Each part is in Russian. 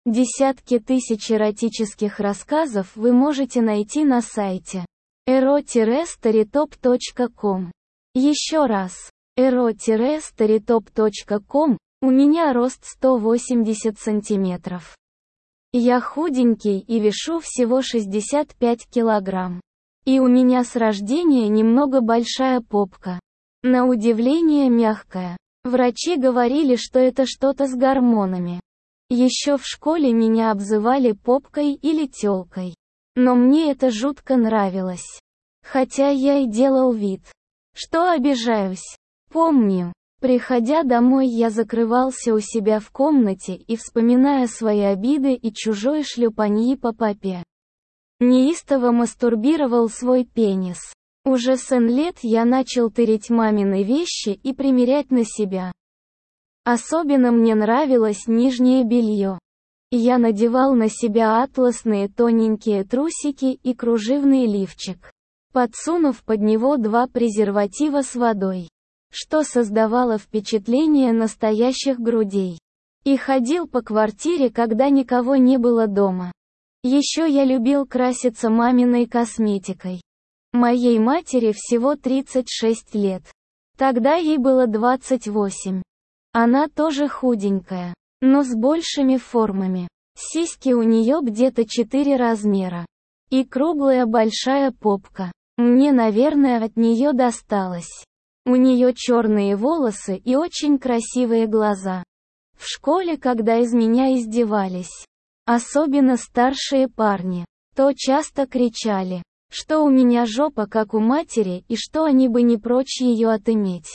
Десятки тысяч эротических рассказов вы можете найти на сайте ero-storytop.com. Еще раз. ero-storytop.com. У меня рост 180 сантиметров. Я худенький и вешу всего 65 килограмм. И у меня с рождения немного большая попка. На удивление мягкая. Врачи говорили, что это что-то с гормонами. Еще в школе меня обзывали попкой или тёлкой. Но мне это жутко нравилось. Хотя я и делал вид, что обижаюсь. Помню, приходя домой, я закрывался у себя в комнате и, вспоминая свои обиды и чужое шлепанье по попе, неистово мастурбировал свой пенис. Уже с лет я начал тырить мамины вещи и примерять на себя. Особенно мне нравилось нижнее белье. Я надевал на себя атласные тоненькие трусики и кружевный лифчик, подсунув под него 2 презерватива с водой, что создавало впечатление настоящих грудей. И ходил по квартире, когда никого не было дома. Еще я любил краситься маминой косметикой. Моей матери всего 36 лет. Тогда ей было 28. Она тоже худенькая, но с большими формами. Сиськи у нее где-то 4 размера. И круглая большая попка. Мне, наверное, от нее досталось. У нее черные волосы и очень красивые глаза. В школе, когда из меня издевались, особенно старшие парни, то часто кричали, что у меня жопа как у матери и что они бы не прочь ее отыметь.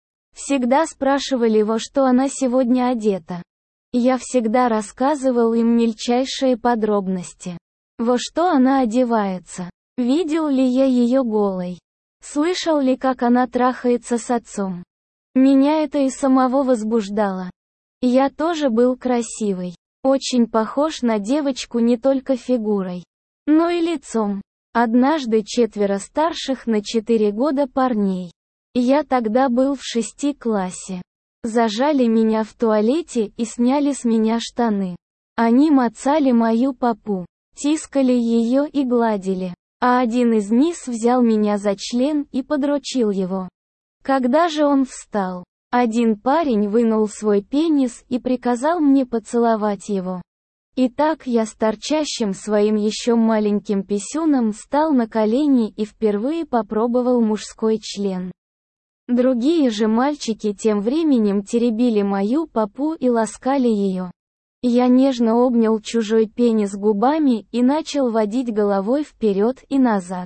Всегда спрашивали, во что она сегодня одета. Я всегда рассказывал им мельчайшие подробности. Во что она одевается. Видел ли я ее голой. Слышал ли, как она трахается с отцом. Меня это и самого возбуждало. Я тоже был красивый. Очень похож на девочку не только фигурой, но и лицом. Однажды 4 старших на 4 года парней. Я тогда был в 6 классе. Зажали меня в туалете и сняли с меня штаны. Они мацали мою попу, тискали ее и гладили. А один из них взял меня за член и подрочил его. Когда же он встал, один парень вынул свой пенис и приказал мне поцеловать его. И так я с торчащим своим еще маленьким писюном встал на колени и впервые попробовал мужской член. Другие же мальчики тем временем теребили мою попу и ласкали ее. Я нежно обнял чужой пенис губами и начал водить головой вперед и назад.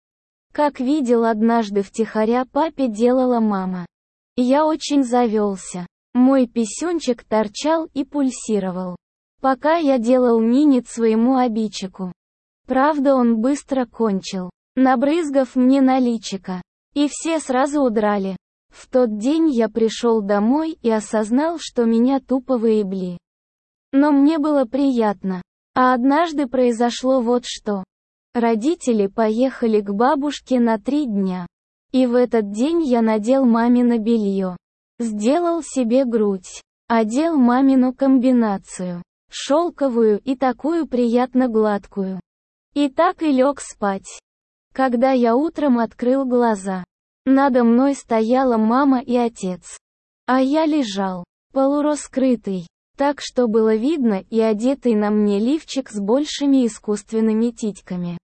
Как видел однажды втихаря папе делала мама. Я очень завелся. Мой писюнчик торчал и пульсировал, пока я делал минет своему обидчику. Правда, он быстро кончил, набрызгав мне на личико. И все сразу удрали. В тот день я пришел домой и осознал, что меня тупо выебли. Но мне было приятно. А однажды произошло вот что. Родители поехали к бабушке на 3 дня. И в этот день я надел мамино белье. Сделал себе грудь. Одел мамину комбинацию. Шелковую и такую приятно гладкую. И так и лег спать. Когда я утром открыл глаза, надо мной стояла мама и отец. А я лежал, полураскрытый, так что было видно и одетый на мне лифчик с большими искусственными титьками.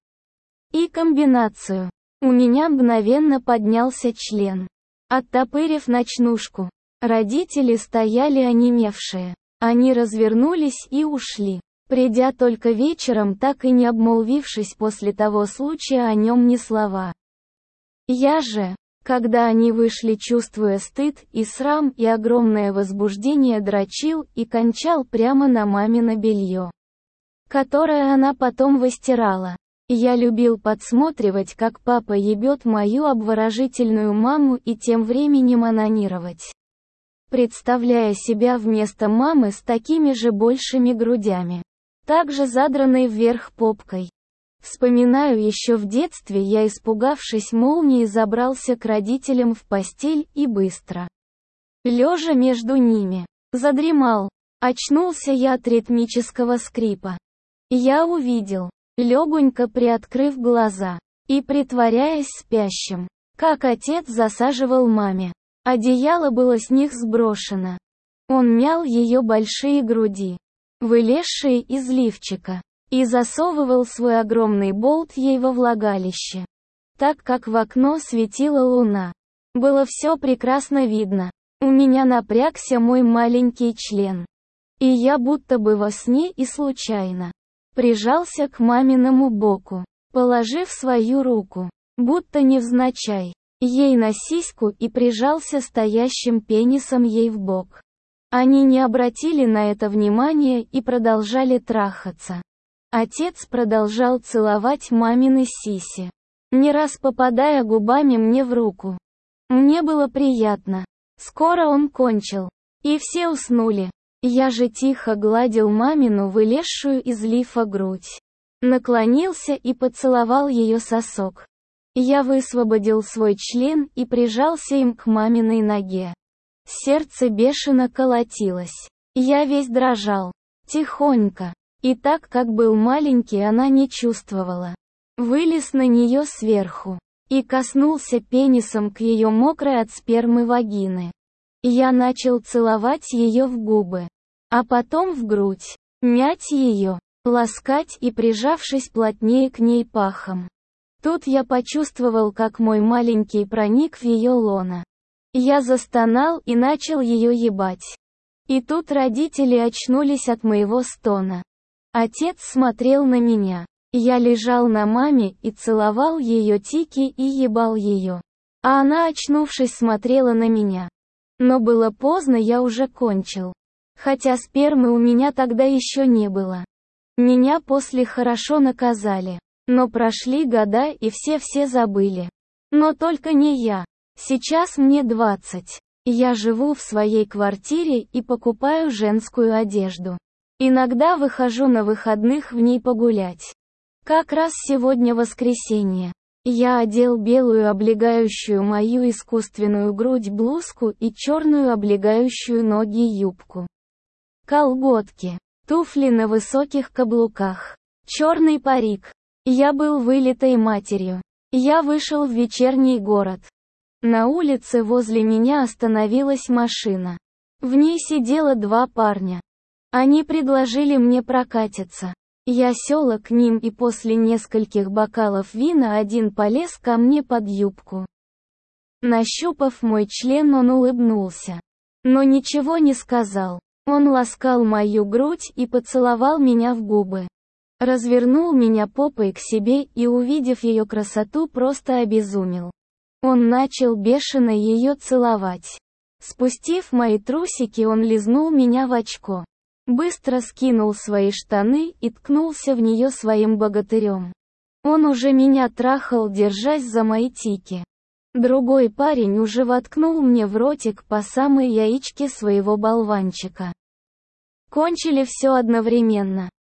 И комбинацию. У меня мгновенно поднялся член. Оттопырив ночнушку, родители стояли онемевшие. Они развернулись и ушли, придя только вечером, так и не обмолвившись после того случая о нем ни слова. Я же, когда они вышли, чувствуя стыд и срам и огромное возбуждение, дрочил и кончал прямо на мамино белье, которое она потом выстирала. Я любил подсматривать, как папа ебет мою обворожительную маму, и тем временем онанировать, представляя себя вместо мамы с такими же большими грудями, также задранной вверх попкой. Вспоминаю, еще в детстве я, испугавшись молнии, забрался к родителям в постель и быстро, лежа между ними, задремал. Очнулся я от ритмического скрипа. Я увидел, легонько приоткрыв глаза и притворяясь спящим, как отец засаживал маме. Одеяло было с них сброшено. Он мял ее большие груди, вылезшие из лифчика, и засовывал свой огромный болт ей во влагалище. Так как в окно светила луна, было все прекрасно видно. У меня напрягся мой маленький член. И я будто бы во сне и случайно прижался к маминому боку, положив свою руку, будто невзначай, ей на сиську и прижался стоящим пенисом ей в бок. Они не обратили на это внимания и продолжали трахаться. Отец продолжал целовать мамины сиси, не раз попадая губами мне в руку. Мне было приятно. Скоро он кончил, и все уснули. Я же тихо гладил мамину вылезшую из лифа грудь. Наклонился и поцеловал ее сосок. Я высвободил свой член и прижался им к маминой ноге. Сердце бешено колотилось. Я весь дрожал. Тихонько. И так как был маленький, она не чувствовала. Вылез на нее сверху и коснулся пенисом к ее мокрой от спермы вагины. Я начал целовать ее в губы, а потом в грудь, мять ее, ласкать и прижавшись плотнее к ней пахом. Тут я почувствовал, как мой маленький проник в ее лоно. Я застонал и начал ее ебать. И тут родители очнулись от моего стона. Отец смотрел на меня. Я лежал на маме и целовал ее тики и ебал ее. А она, очнувшись, смотрела на меня. Но было поздно, я уже кончил. Хотя спермы у меня тогда еще не было. Меня после хорошо наказали. Но прошли года и все забыли. Но только не я. Сейчас мне 20. Я живу в своей квартире и покупаю женскую одежду. Иногда выхожу на выходных в ней погулять. Как раз сегодня воскресенье. Я одел белую облегающую мою искусственную грудь блузку и черную облегающую ноги юбку. Колготки, туфли на высоких каблуках, черный парик. Я был вылитой матерью. Я вышел в вечерний город. На улице возле меня остановилась машина. В ней сидело 2 парня. Они предложили мне прокатиться. Я села к ним, и после нескольких бокалов вина один полез ко мне под юбку. Нащупав мой член, он улыбнулся. Но ничего не сказал. Он ласкал мою грудь и поцеловал меня в губы. Развернул меня попой к себе и, увидев ее красоту, просто обезумел. Он начал бешено ее целовать. Спустив мои трусики, он лизнул меня в очко. Быстро скинул свои штаны и ткнулся в нее своим богатырем. Он уже меня трахал, держась за мои тики. Другой парень уже воткнул мне в ротик по самой яичке своего болванчика. Кончили все одновременно.